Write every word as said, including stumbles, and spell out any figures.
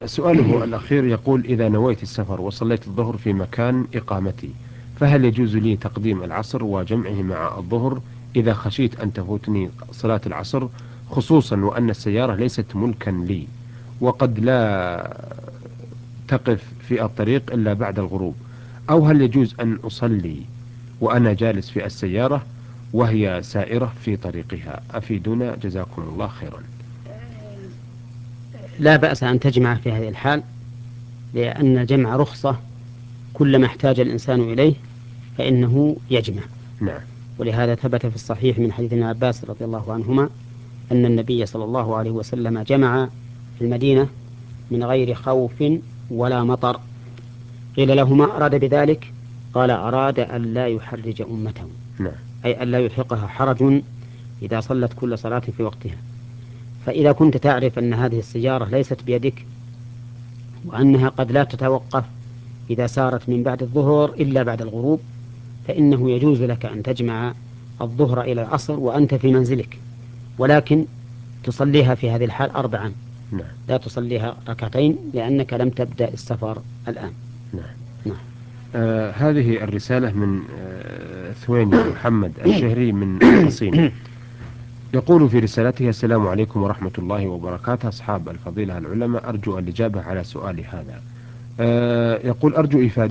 سؤاله الأخير يقول: إذا نويت السفر وصليت الظهر في مكان إقامتي، فهل يجوز لي تقديم العصر وجمعه مع الظهر إذا خشيت أن تفوتني صلاة العصر، خصوصا وأن السيارة ليست ملكا لي، وقد لا تقف في الطريق إلا بعد الغروب؟ أو هل يجوز أن أصلي وأنا جالس في السيارة وهي سائرة في طريقها؟ أفيدونا جزاكم الله خيرا. لا بأس أن تجمع في هذه الحال، لأن الجمع رخصة، كلما احتاج الإنسان إليه فإنه يجمع. نعم. ولهذا ثبت في الصحيح من حديث ابن عباس رضي الله عنهما أن النبي صلى الله عليه وسلم جمع في المدينة من غير خوف ولا مطر. قيل له: ما أراد بذلك؟ قال: أراد أن لا يحرج أمته، نعم. أي أن لا يلحقها حرج إذا صلت كل صلاة في وقتها. فإذا كنت تعرف أن هذه السيارة ليست بيدك، وأنها قد لا تتوقف إذا سارت من بعد الظهر إلا بعد الغروب، فإنه يجوز لك أن تجمع الظهر إلى العصر وأنت في منزلك، ولكن تصليها في هذه الحال أربعا، نعم. لا تصليها ركعتين لأنك لم تبدأ السفر الآن. نعم. نعم. آه هذه الرسالة من آه ثويني محمد الشهري من الحصين. يقول في رسالته: السلام عليكم ورحمة الله وبركاته، أصحاب الفضيلة العلماء، أرجو الإجابة على سؤالي هذا. آه يقول: أرجو إفادة